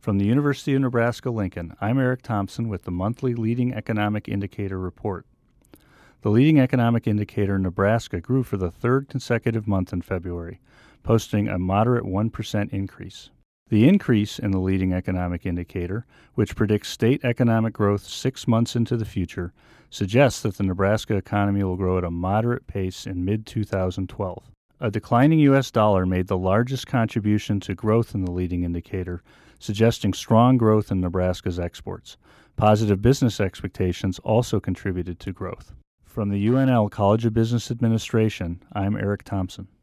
From the University of Nebraska-Lincoln, I'm Eric Thompson with the monthly Leading Economic Indicator Report. The Leading Economic Indicator in Nebraska grew for the third consecutive month in February, posting a moderate 1% increase. The increase in the Leading Economic Indicator, which predicts state economic growth 6 months into the future, suggests that the Nebraska economy will grow at a moderate pace in mid-2012. A declining U.S. dollar made the largest contribution to growth in the leading indicator, suggesting strong growth in Nebraska's exports. Positive business expectations also contributed to growth. From the UNL College of Business Administration, I'm Eric Thompson.